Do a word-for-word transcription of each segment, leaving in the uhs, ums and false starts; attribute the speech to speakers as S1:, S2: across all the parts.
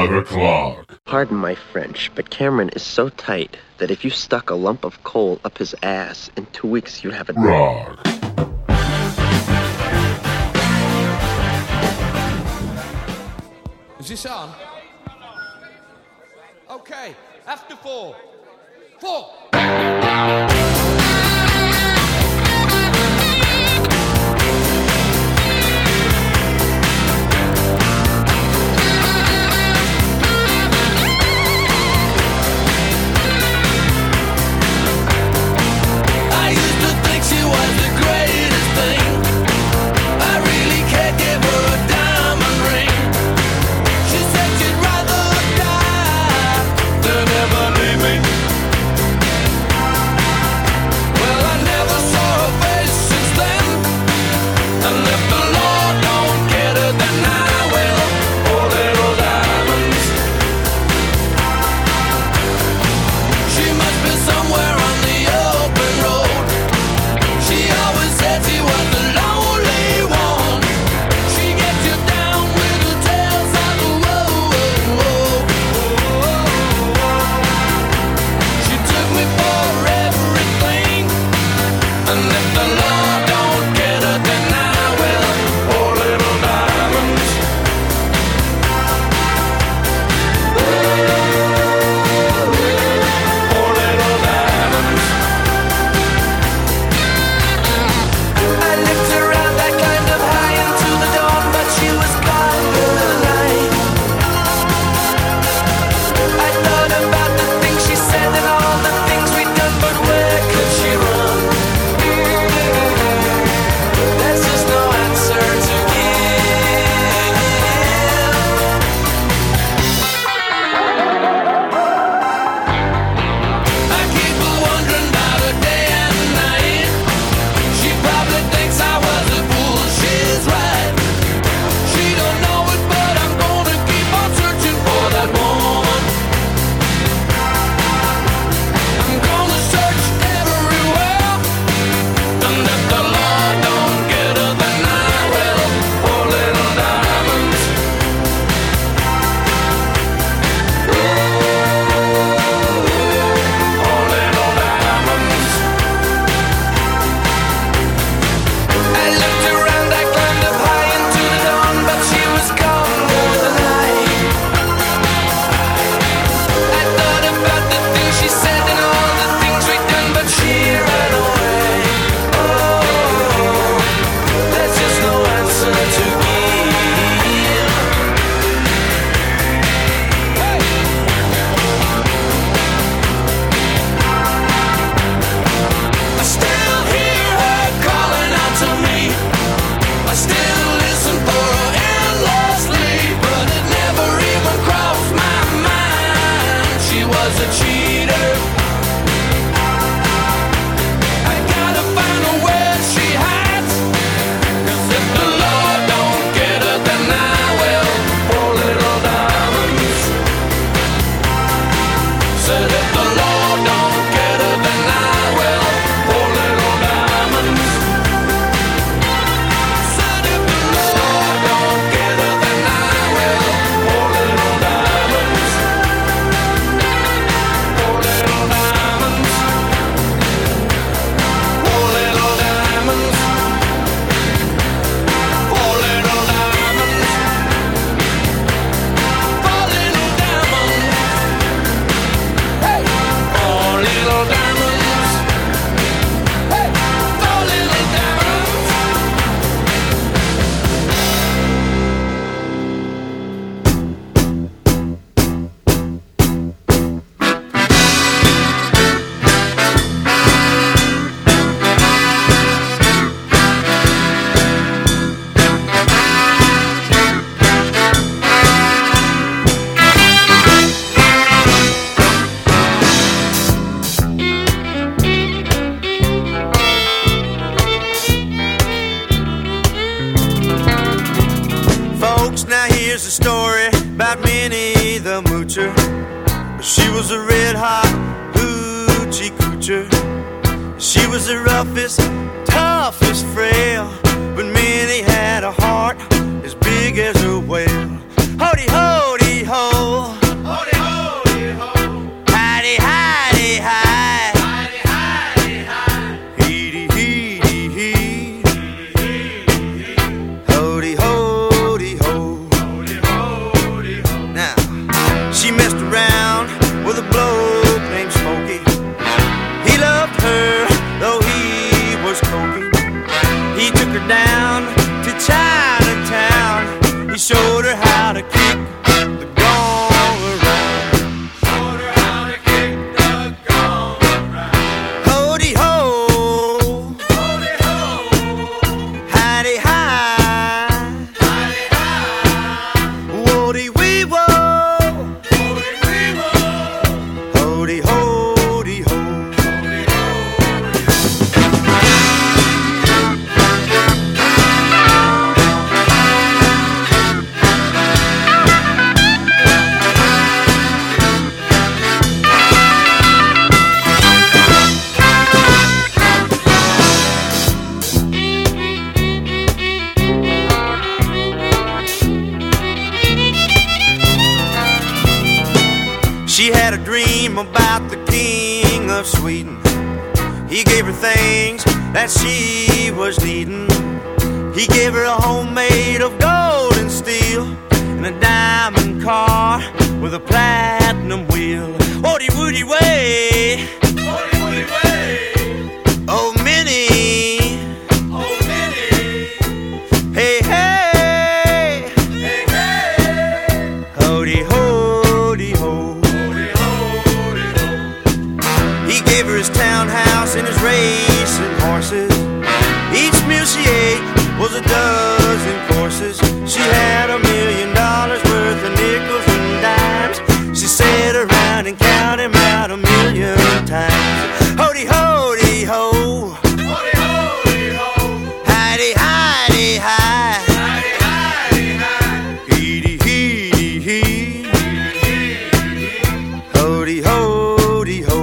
S1: five o'clock.
S2: Pardon my French, but Cameron is so tight that if you stuck a lump of coal up his ass, in two weeks you'd have a...
S1: Rock.
S3: Is this on? Okay, after four. Four!
S4: She was a red-hot hoochie coocher. She was the roughest, toughest frail, but Minnie had a heart as big as a whale. Hody, hody, ho, her down to Chinatown. He showed her how to kick the gong around. Showed her how to kick the gong around. Hody ho, hody ho, hidey hi, hidey hi, woody wee wo, woody wee wo, hody ho. She had a dream about the king of Sweden. He gave her things that she was needing. He gave her a home made of gold and steel, and a diamond car with a platinum wheel. Woody woody way, woody woody way. Oh Minnie, oh Minnie. Hey hey, hey hey. Hody hody ho. He gave her his townhouse and his racing horses. Each meal she ate was a dozen courses. She had a million dollars worth of nickels and dimes. She sat around and counted them out a million times. Hody hody ho, hody hody ho, hidey hidey hi, hidey hidey hi, heedy heedy hee, hody hody ho.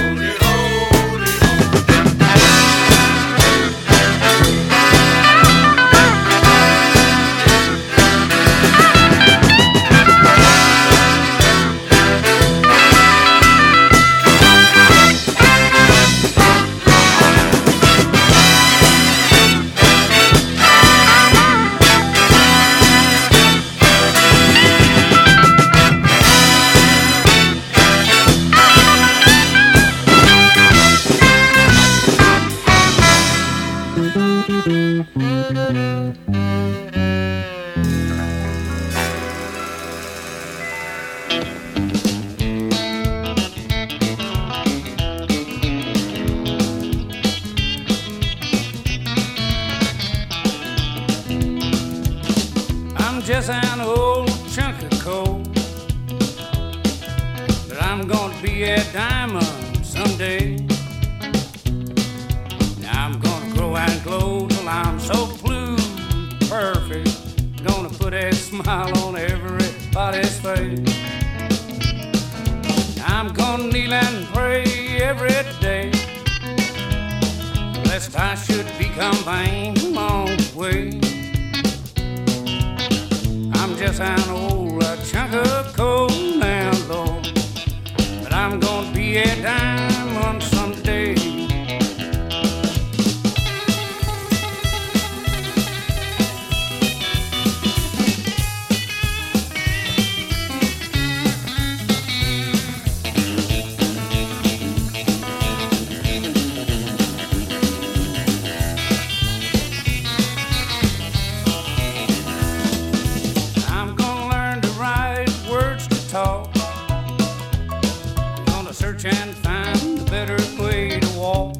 S1: Just an old chunk of coal, but I'm gonna be a diamond someday. Now I'm gonna grow and glow till I'm so blue, perfect. Gonna put a smile on everybody's face. I'm gonna kneel and pray every day, lest I should become vain along the way. I'm just an old uh, chunk of coal now, Lord, but I'm gonna be a diamond someday. And find a better way to walk.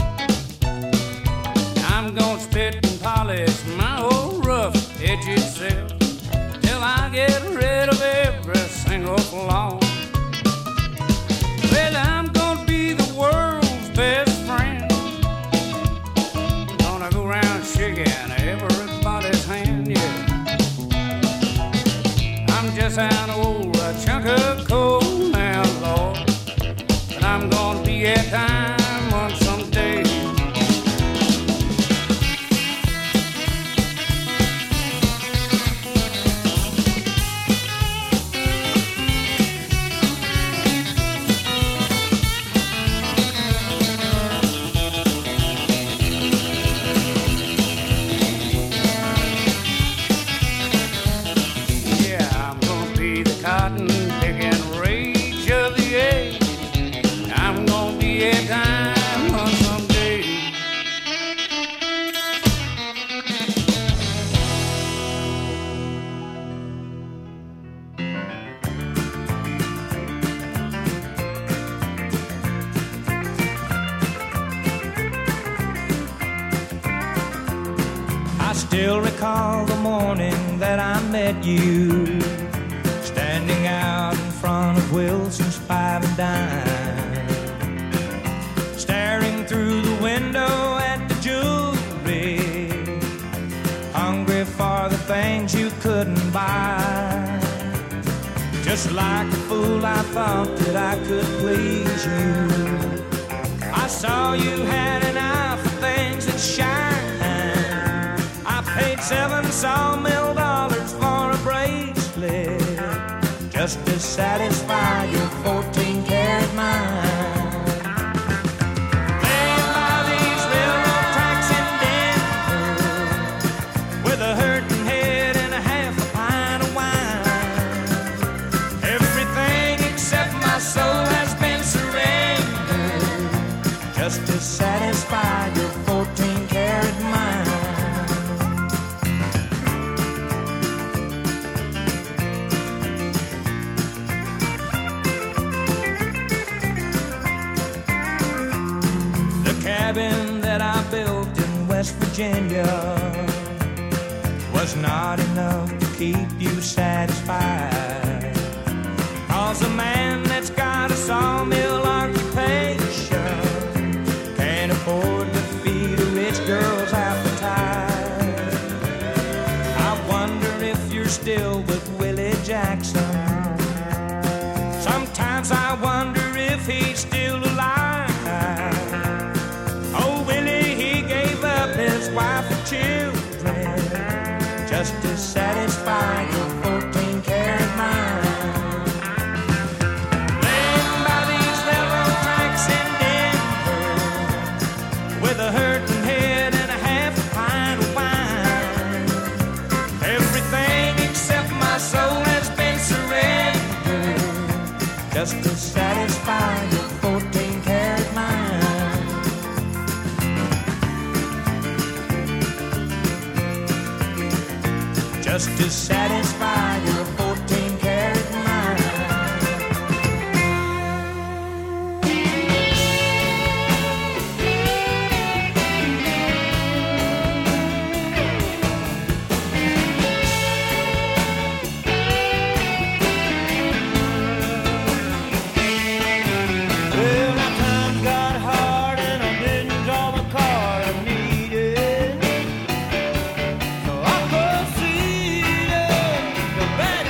S1: I'm gonna spit and polish my old rough edged self till I get rid of every single flaw. Well, I'm gonna be the world's best friend. Gonna go around shaking everybody's hand, yeah. I'm just an old chunk of coal now, Lord, I'm gonna be a diamond someday. Yeah, I'm gonna be the cotton picking rage of the age. I'm gonna be a time
S5: still recall the morning that I met you, standing out in front of Wilson's Five and Dime, staring through the window at the jewelry, hungry for the things you couldn't buy. Just like a fool, I thought that I could please you. I saw you had an eye for things that shine. I paid seven sawmill dollars for a bracelet just to satisfy your fourteen karat mind. Laying by these railroad tracks in Denver with a hurting head and a half a pint of wine. Everything except my soul has been surrendered just to satisfy your fourteen karat mind. The cabin that I built in West Virginia was not enough to keep you satisfied. Cause a man that's got a sawmill occupation can't afford to feed a rich girl's appetite. I wonder if you're still with Willie Jackson. Sometimes I wonder if he's still alive. Oh, Willie, he gave up his wife and children just to satisfy your fourteen karat mind. Laying by these railroad tracks in Denver with a hurting head and a half a pint of wine. Everything except my soul has been surrendered just to satisfy your fourteen karat mind. Just to satisfy your fourteen karat mind. Well, my times got hard and I didn't draw the card I needed, so I proceeded to bang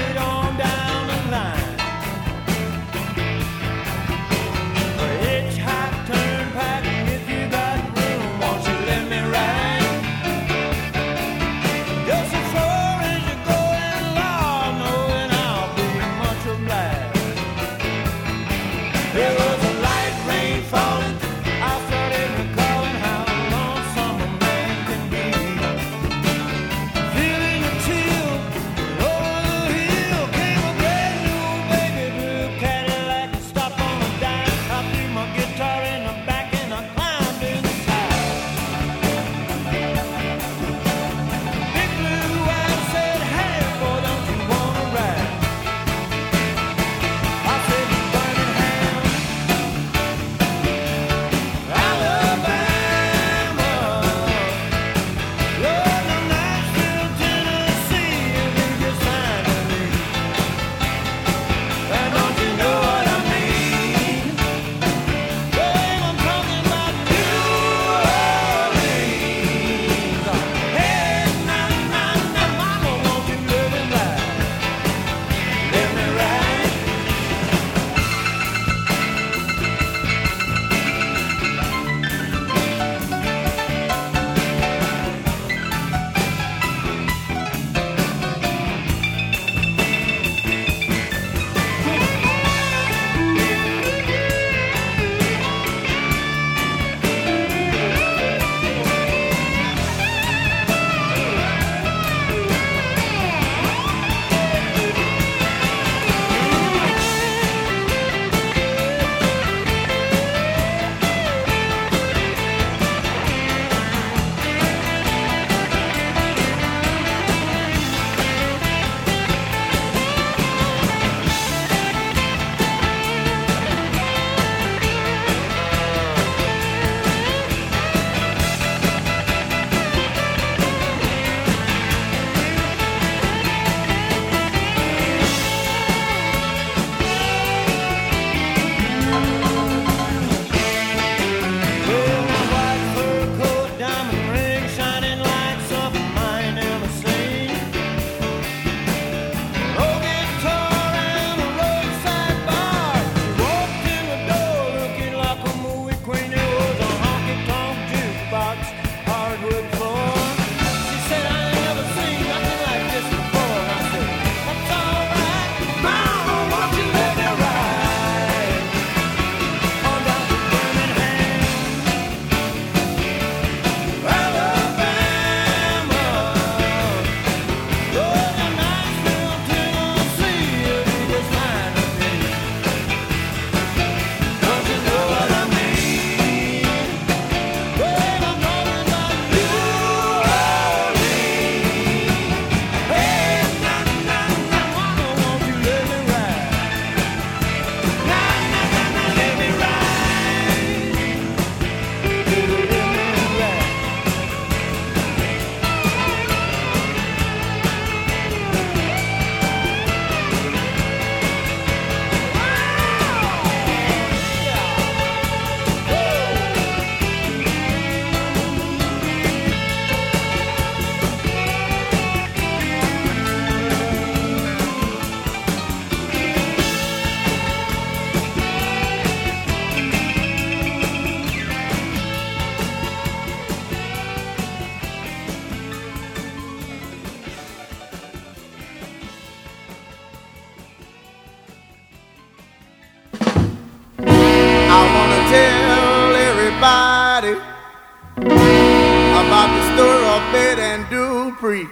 S6: Dupree.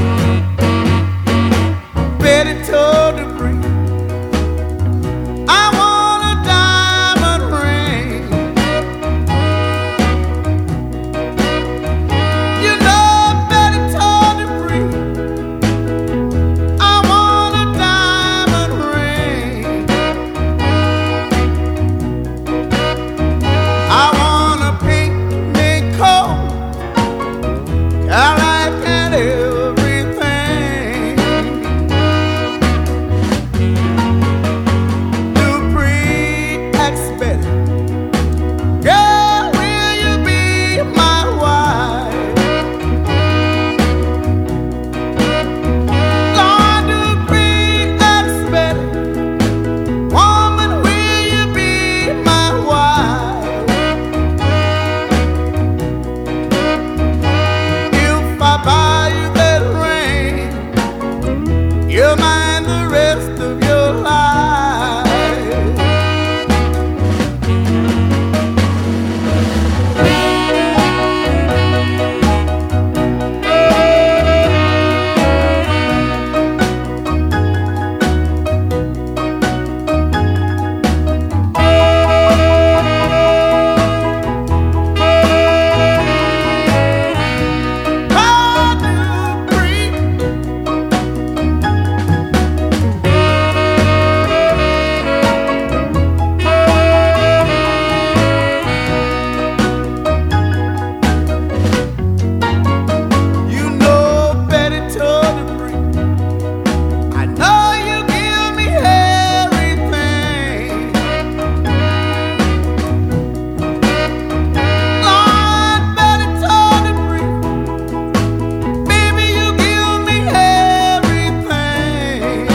S6: Betty told Dupree, I want a diamond ring. You know Betty told Dupree, I want a diamond ring. I want a pink mink coat, I like and everything. Dupree asked Betty, girl, will you be my wife? Lord, Dupree asked Betty, woman, will you be my wife? If I buy you that ring, you'll mind the rest of your life. Oh, Dupree, you know Betty told Dupree, I know you give me everything. Lord, Betty told Dupree, baby, you give me everything.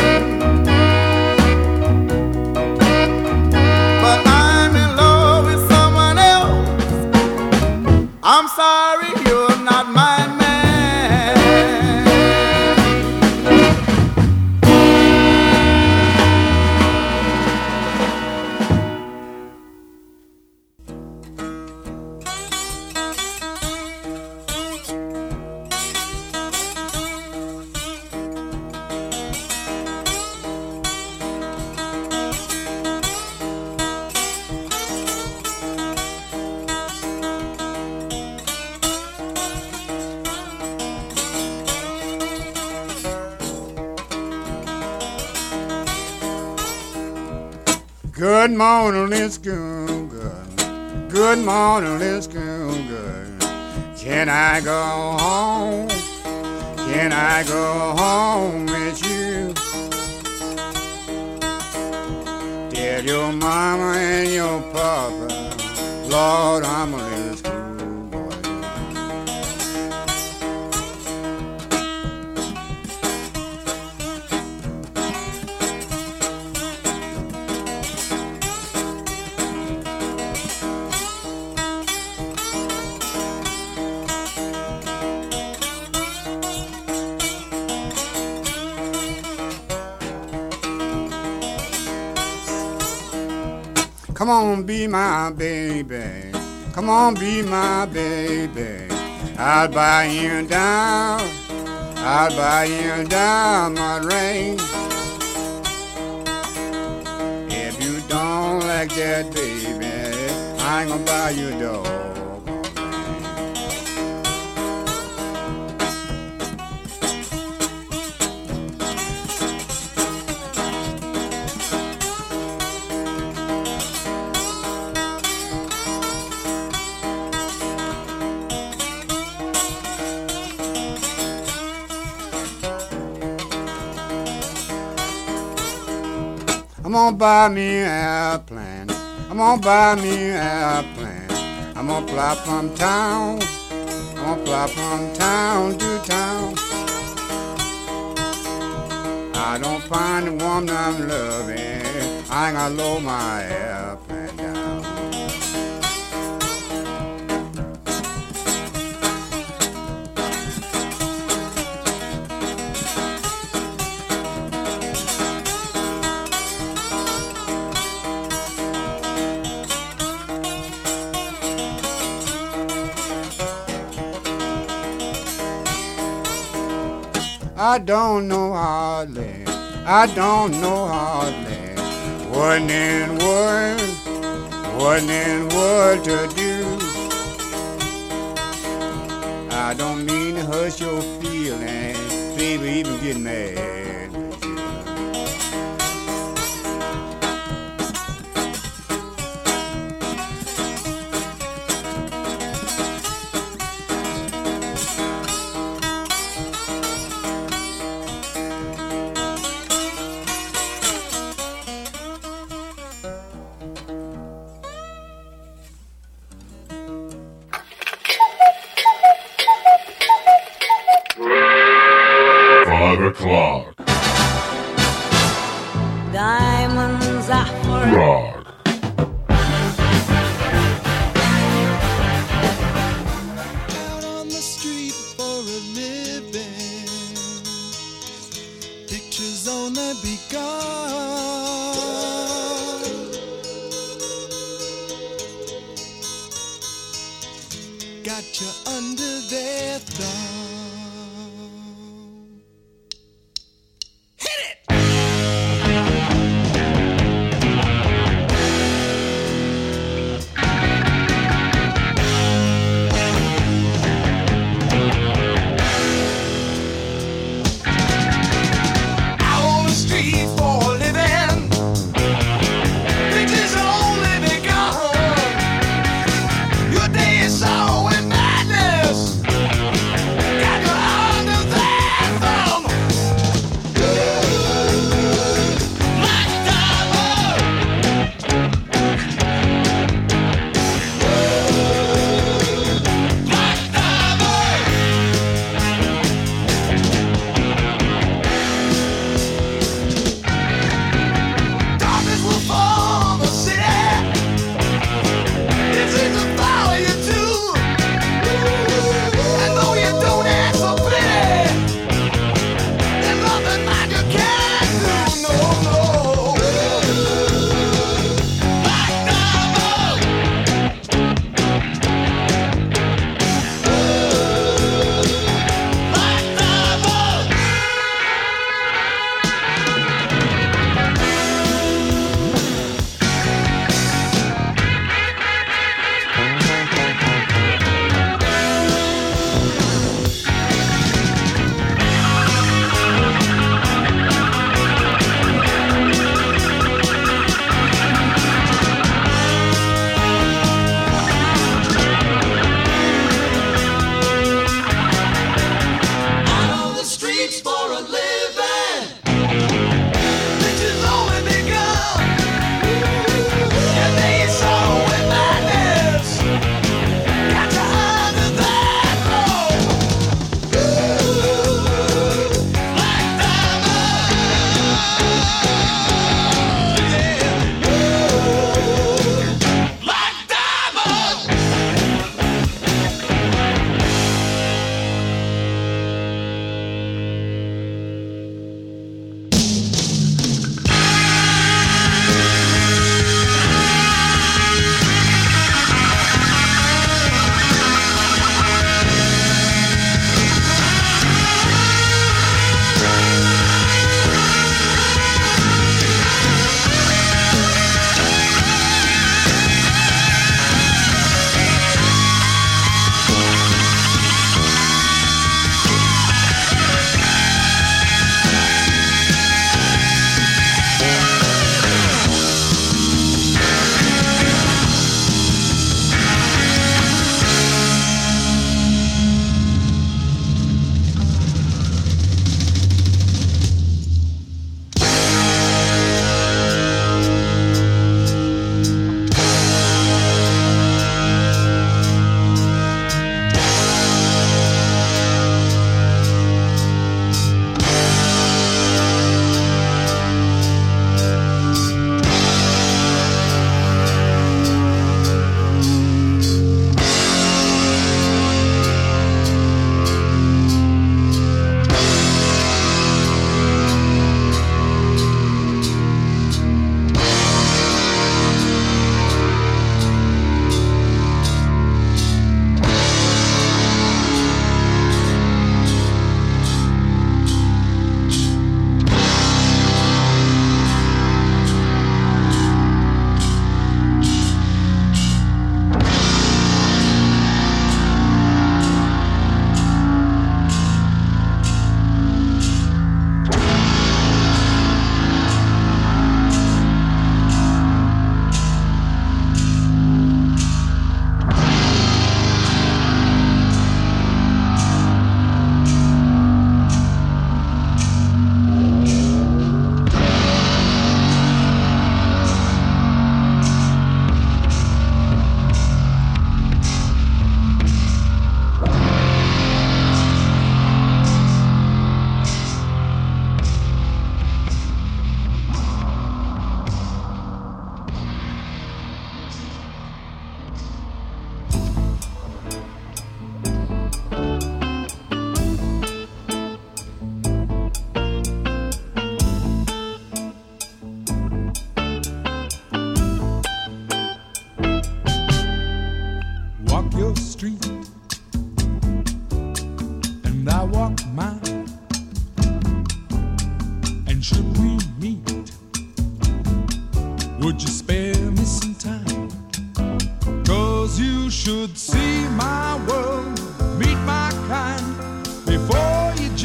S6: But I'm in love with someone else. I'm sorry, you're not my man.
S7: Good morning, it's good, good. Good morning, it's good, good. Can I go home? Can I go home with you? Tell your mama and your papa, Lord, I'm a little schoolboy. Come on, be my baby. Come on, be my baby. I'll buy you down. I'll buy you diamond ring. If you don't like that, baby, I ain't gonna buy you a dog. I'm gonna buy me an airplane. I'm gonna buy me an airplane. I'm gonna fly from town. I'm gonna fly from town to town. I don't find the woman I'm loving. I ain't gonna lower my airplane down. I don't know hardly, I don't know hardly what in the world, what in the world to do. I don't mean to hurt your feelings, baby, even get mad with you.
S8: Five o'clock.
S9: Diamonds are for
S8: Rock.
S10: Out on the street for a living, pictures only begun. Got you under their thumb.
S11: For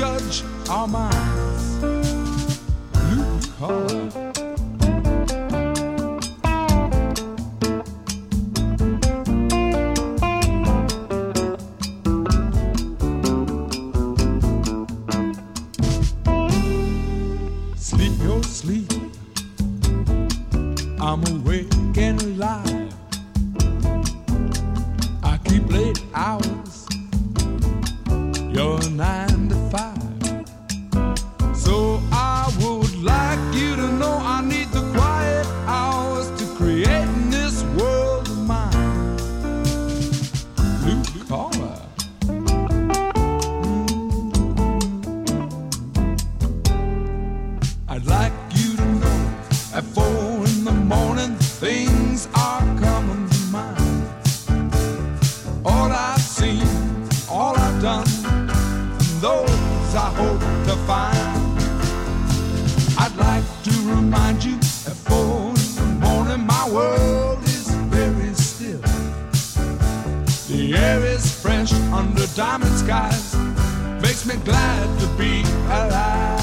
S5: judge our minds. Blue collar. Sleep your sleep. I'm awake and alive. I keep late hours. You're nine to five. So I would like you to know I need the quiet hours to create in this world of mine. Blue collar. I'd like you to know at four in the morning things are coming to mind. All I've seen, all I've done, and those I hope to find. I'd like to remind you at four in the morning my world is very still. The air is fresh under diamond skies, makes me glad to be alive.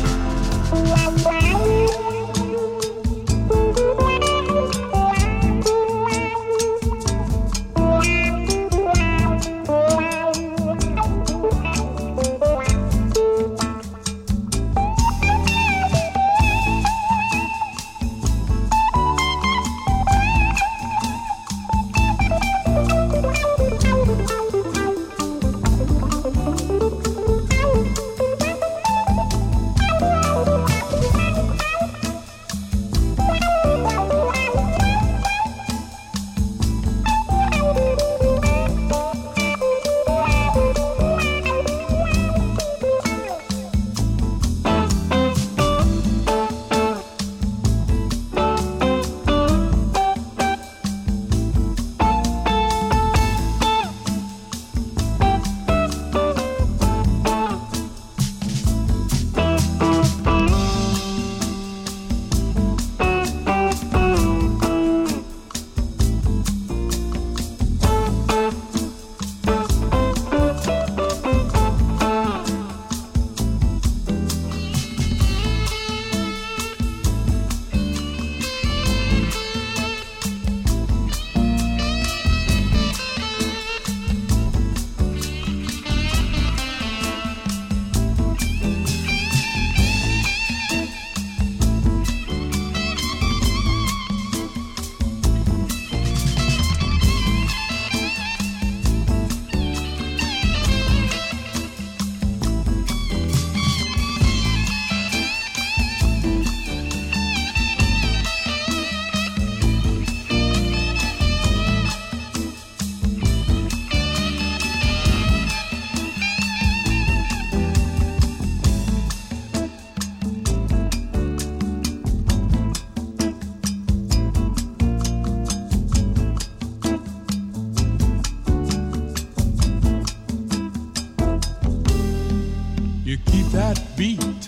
S5: Beat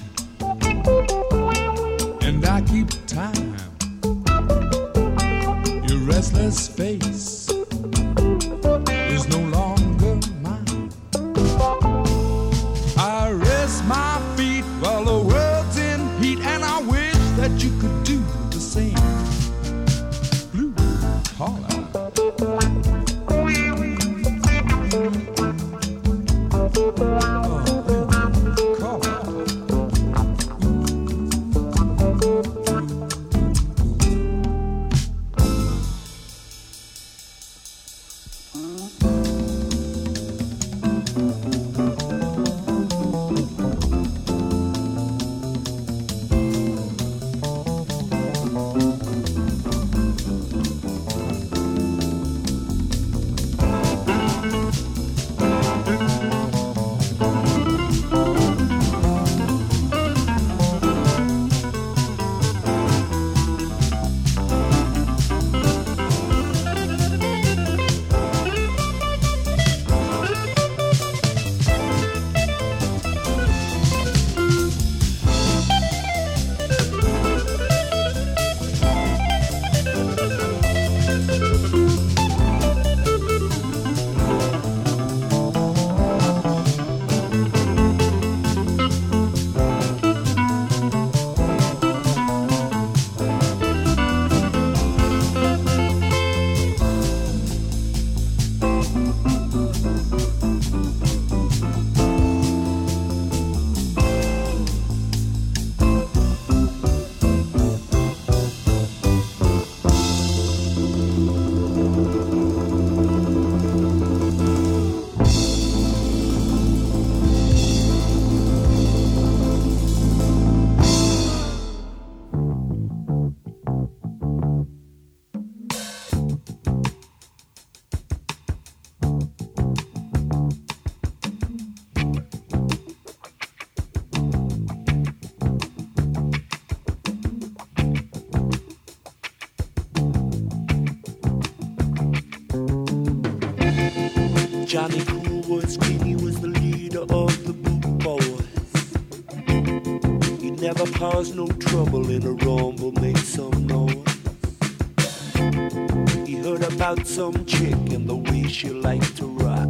S5: and I keep time. Your restless face is no longer mine. I rest my feet while the world's in heat, and I wish that you could do the same. Blue collar.
S8: Johnny Cool was king, he was the leader of the Boot Boys. He never caused no trouble in a rumble, made some noise. He heard about some chick and the way she liked to rock.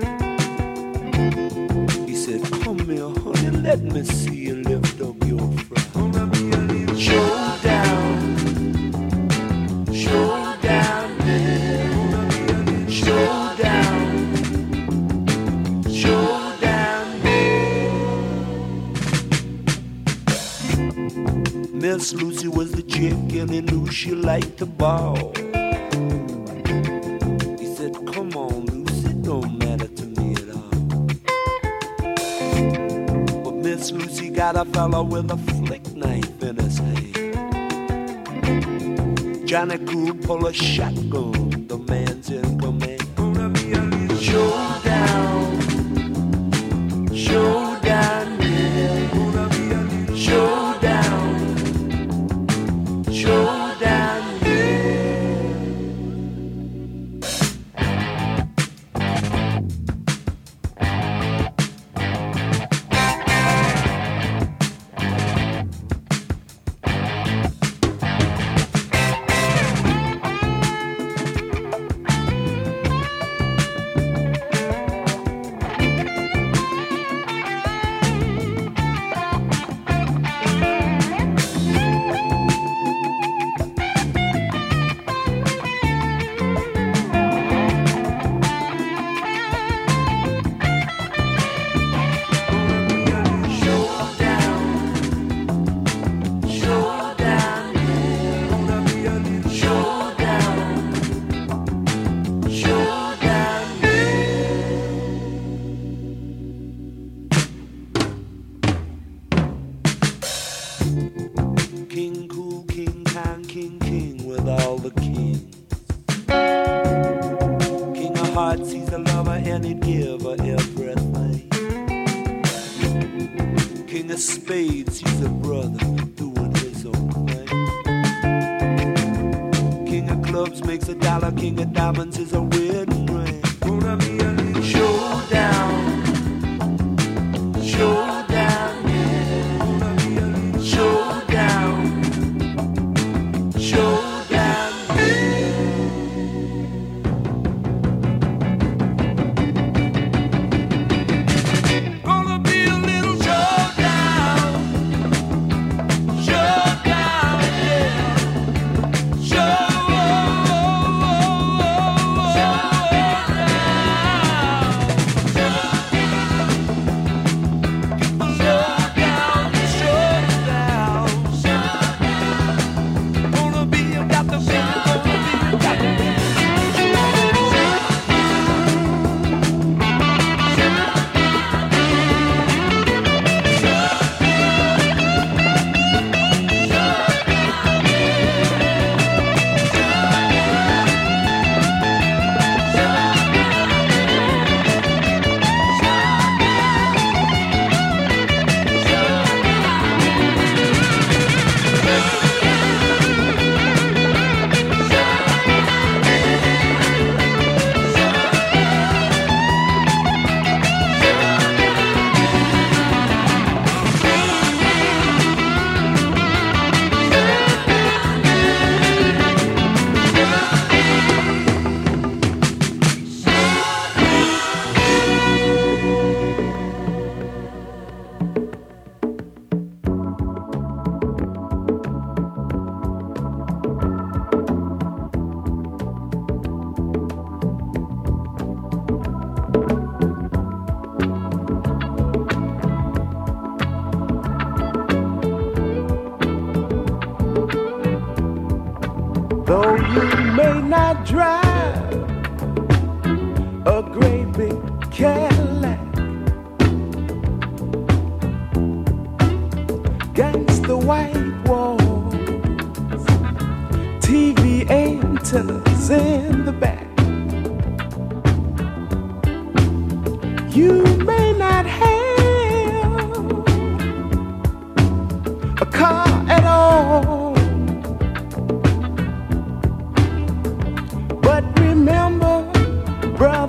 S8: He said, come here, honey, let me see you lift up your frock. Showdown, showdown, man. Showdown, showdown, man. Miss Lucy was the chick and he knew she liked to ball. He said, come on, Lucy, don't matter to me at all. But Miss Lucy got a fella with a flick knife in his hand. Johnny Cool pull a shotgun, the man's in command. Showdown, showdown, yeah. Showdown, showdown,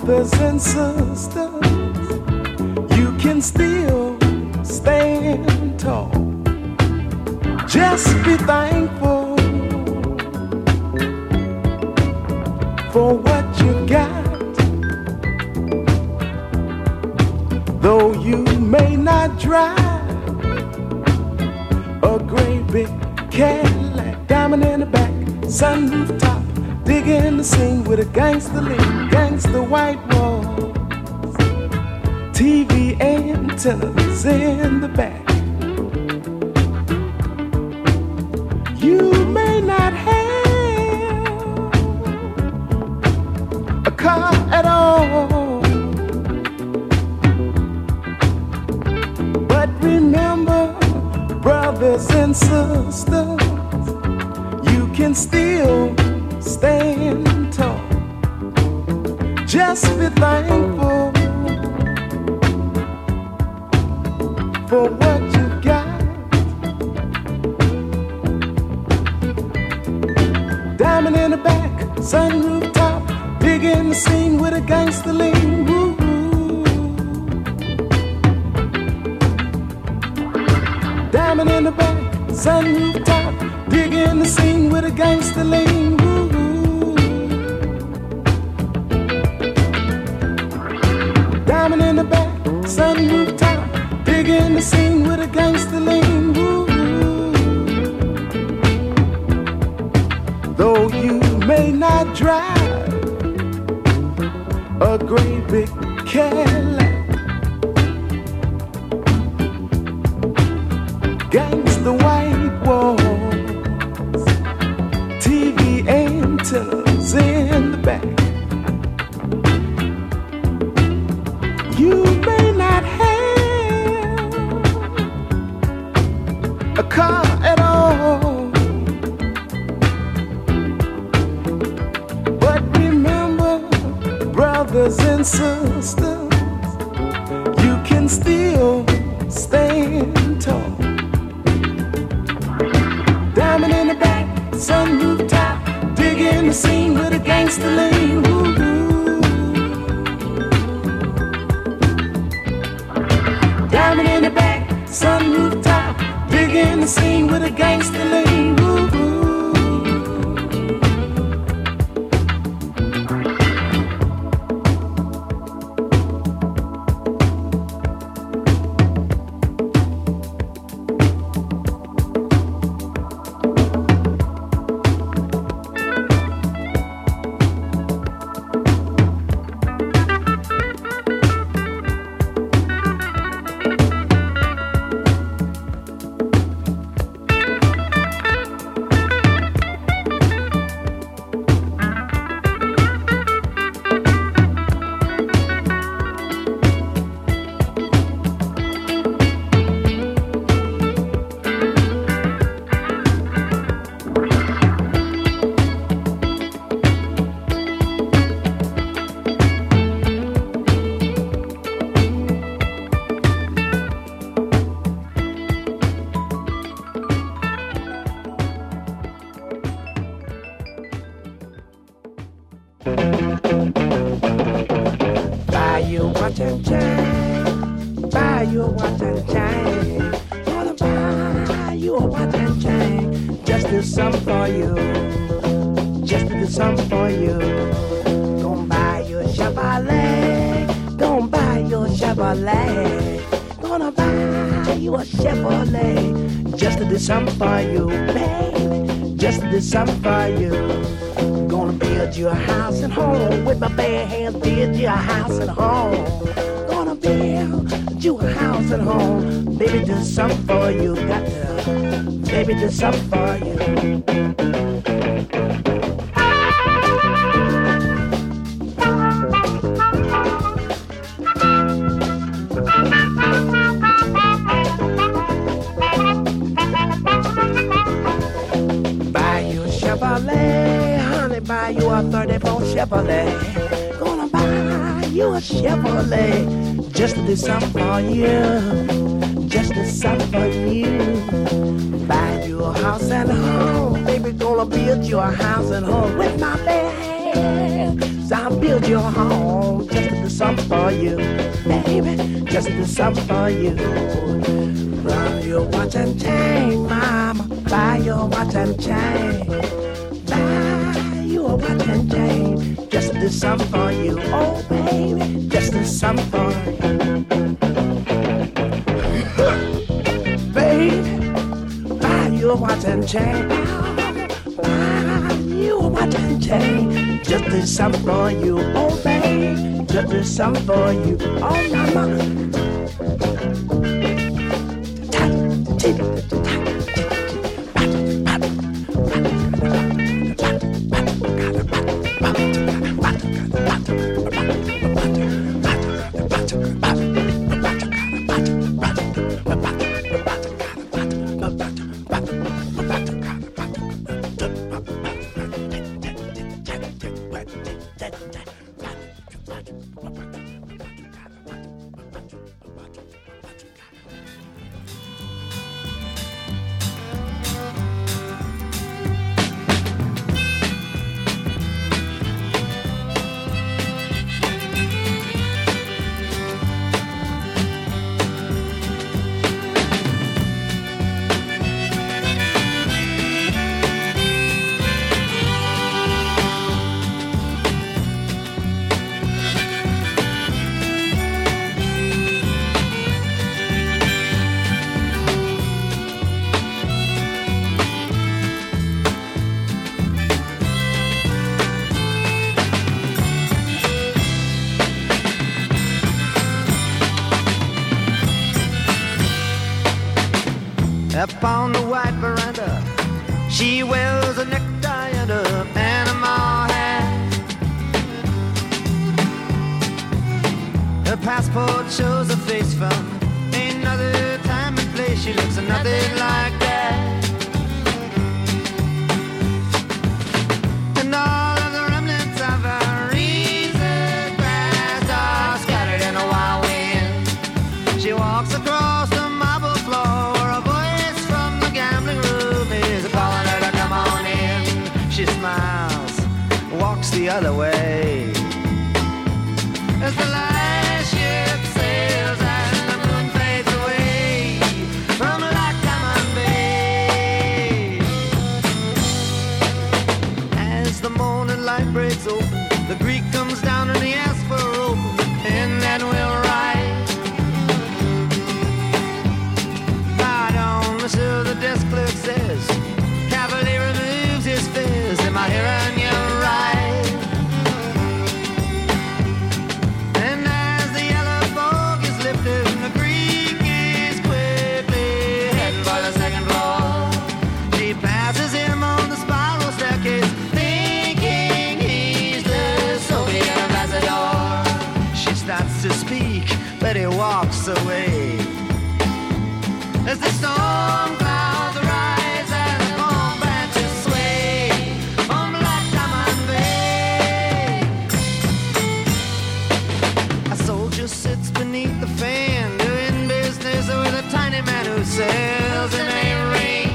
S11: brothers and sisters, you can still stand tall. Just be thankful for what you got. Though you may not drive a great big Cadillac, diamond in the back, sunroof top, digging the scene with a gangster lean, gangster white walls, T V antennas in the back. You may not have a car at all, but remember, brothers and sisters, you can still stand tall. Just be thankful for what you got. Diamond in the back, sunroof top, digging the scene with a gangster lean. Woo. Diamond in the back, sunroof top, digging the scene with a gangster lean. Woo. Diamond in the back, sunroof top, digging the scene with a gangster lean. Woo. Though you may not drive a great big Cadillac, gangsta white walls, T V antennas in the back. You may not have a car at all, but remember, brothers and sisters, you can still stand tall. Diamond in the back, sunroof top, digging the scene with a gangster lean. Woo. Diamond in the back, sunroof top, digging the scene with a gangster lean. Woo. Buy you a watch and chain. Buy you a watch and chain. Gonna buy you a watch and chain. Just do something for you. Just do something for you. Gonna buy you a Chevrolet. Gonna buy you a Chevrolet. Gonna buy you a Chevrolet. Just to do something for you, baby. Just to do something for you. Gonna build you a house and home with my bare hands. Build you a house and home. Gonna build you a house and home. Baby, do something for you. Got to, baby, do something for you. Chevrolet, honey, buy you a thirty-four Chevrolet. Gonna buy you a Chevrolet. Just to do something for you. Just to do something for you. Buy you a house and a home. Baby, gonna build you a house and home with my bare hands. yes, I'll build your home just to do something for you, baby, just to do something for you. Buy your watch and chain, mama, buy your watch and chain. Buy you a watch and chain, just to do something for you, oh baby, just to do something for you. Baby, buy you a watch and chain, buy you a watch and chain, just to do something for you, oh baby, just to do something for you, oh mama.
S4: Up on the white veranda, she wears a necktie and a Panama hat. Her passport shows a face from another time and place. She looks nothing like that. And all of the remnants of her recent past are scattered in a wild wind. She walks across the marble floor. She smiles, walks the other way. As the last ship sails and the moon fades away from Loch Lomond Bay. As the morning light breaks open, the Greek comes down and he asks for a rope, and then we'll ride. Right on, monsieur, the desk clerk says, Cavalier removes his fez. Am I hearing you right? And as the yellow fog is lifted, the Greek is quickly heading for the second floor. She passes him on the spiral staircase, thinking he's the Soviet ambassador. She starts to speak, but he walks away. As the storm clouds rise and the palm branches sway on Loch Lomond Bay. A soldier sits beneath the fan, doing business with a tiny man who sails in a ring.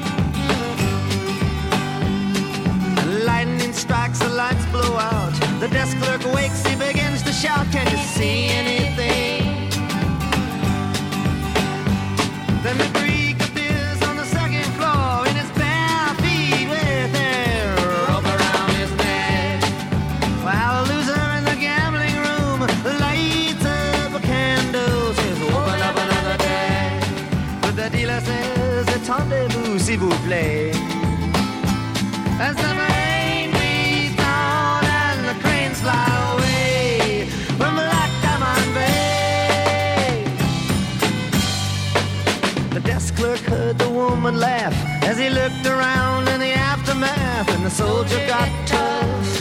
S4: Lightning strikes, the lights blow out. The desk clerk wakes, he begins to shout, can you see anything? Then the Greek appears on the second floor in his bare feet with a rope around his neck. While a loser in the gambling room lights up a candle, says, open up another deck. But the dealer says, attendez-vous, s'il vous plaît. As the rain beats down and the cranes fly away from Loch Lomond Bay. The desk clerk heard the woman laugh as he looked around in the aftermath, and the soldier got tough.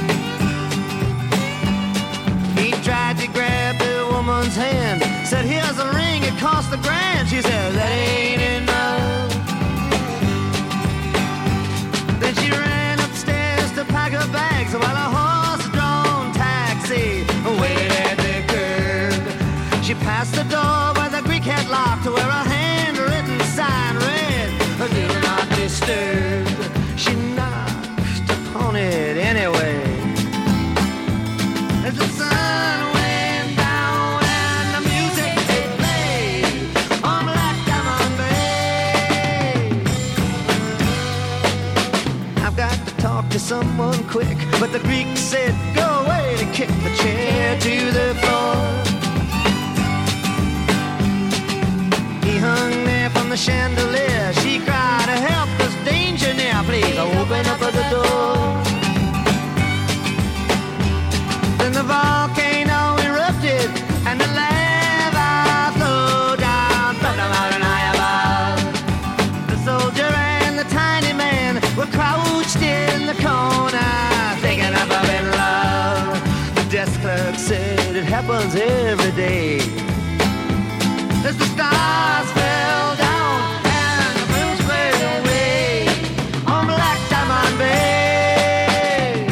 S4: He tried to grab the woman's hand, said, here's a ring, it cost a grand. She said, that ain't enough. Then she ran upstairs to pack her bags while a horse-drawn taxi waited at the curb. She passed the door where the Greek had locked, where a handwritten sign read, do not disturb. She knocked upon it anyway. to someone quick. But the Greek said, go away, and kicked the chair to the floor. He hung there from the chandelier. She cried, help, there's danger near, please open up the door. Then the volcano erupted and the lava flowed down from the mountain high above. The soldier and the tiny man were crouched in the corner, thinking about in love. The desk clerk said it happens every day. As the stars fell down and the moon squared away on Black Diamond Bay.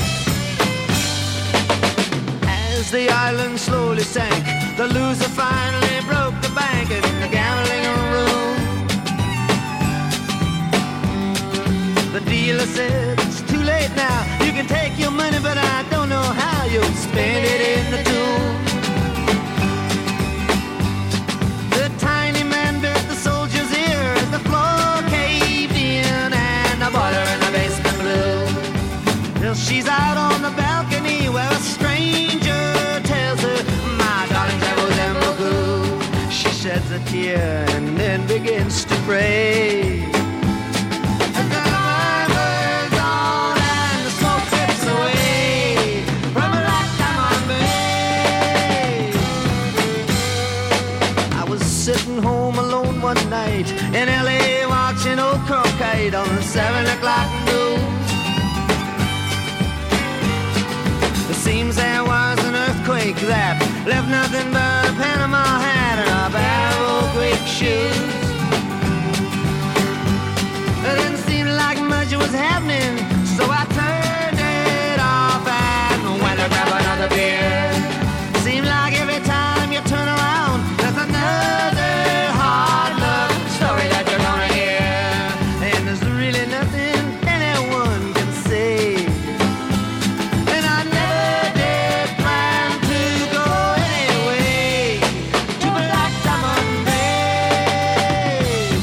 S4: As the island slowly sank, the loser finally broke the bank in the gambling room. The dealer said, it's too late now. You can take your money, but I don't know how you'll spend it in the tomb. The tiny man bit the soldier's ear as the floor caved in and the boiler in the basement blew. Till she's out on the balcony where a stranger tells her, my darling, that was Mbuku. She sheds a tear and then begins to pray. As the line burns on and the smoke drifts away from Black Diamond Bay. I was sitting home alone one night in L A watching old Cronkite on the seven o'clock news. It seems there was an earthquake that left nothing but a Panama hat and a pair of old Greek shoes. It didn't seem like much was happening, so I turned it off and went to grab another beer. Seemed like every time you turn around, there's another hard luck story that you're gonna hear. And there's really nothing anyone can say. And I never did plan to go anyway to Black Diamond Bay.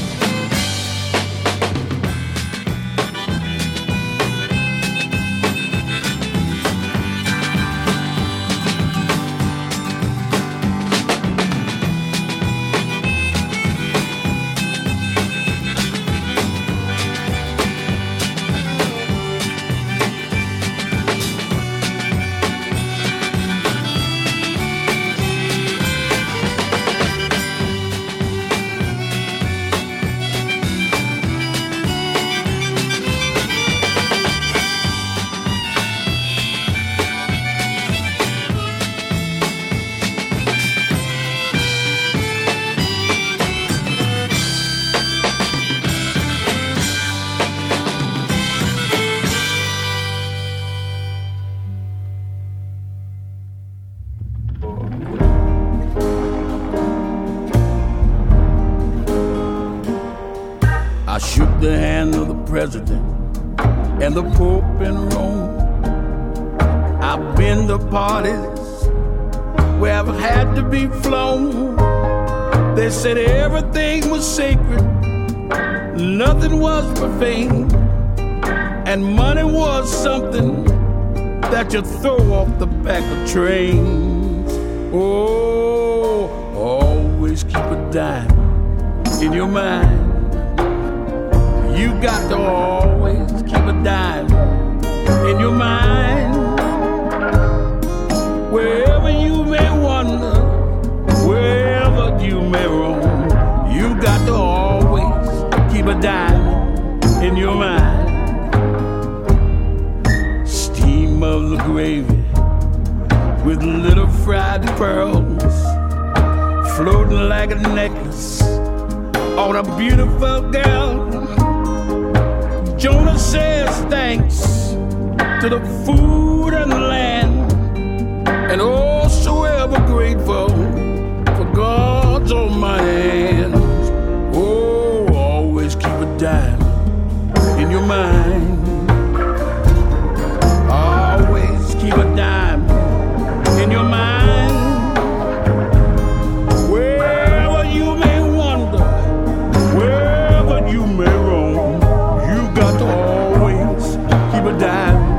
S12: I shook the hand of the president and the Pope in Rome. I've been to parties where I've had to be flown. They said everything was sacred, nothing was profane, and money was something that you throw off the back of trains. Oh, always keep a dime in your mind. You got to always keep a dime in your mind. Wherever you may wander, wherever you may roam, you got to always keep a dime in your mind. Steam of the gravy with little fried pearls floating like a necklace on a beautiful girl. Jonah says thanks to the food and the land, and oh, so ever grateful for God's almighty hands. Oh, always keep a dime in your mind. Always keep a dime in your mind. Wherever you may wander, wherever you may roam, you got to always keep a dime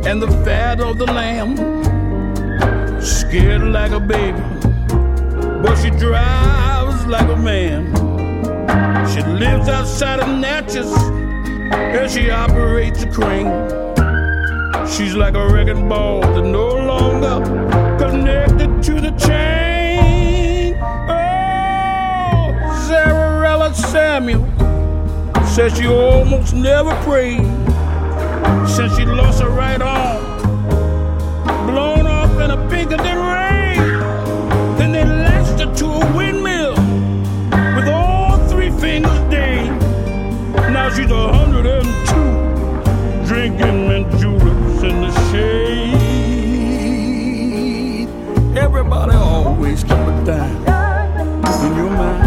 S12: and the fat of the lamb. Scared like a baby, but she drives like a man. She lives outside of Natchez and she operates a crane. She's like a wrecking ball that no longer connected to the chain. Oh, Zararella Samuel says she almost never prayed since she lost her right arm, blown off in a Pinkerton rain. Then they lashed her to a windmill with all three fingers dinged. Now she's a hundred and two, drinking Manjuras in the shade. Everybody always keep a dime in your mind.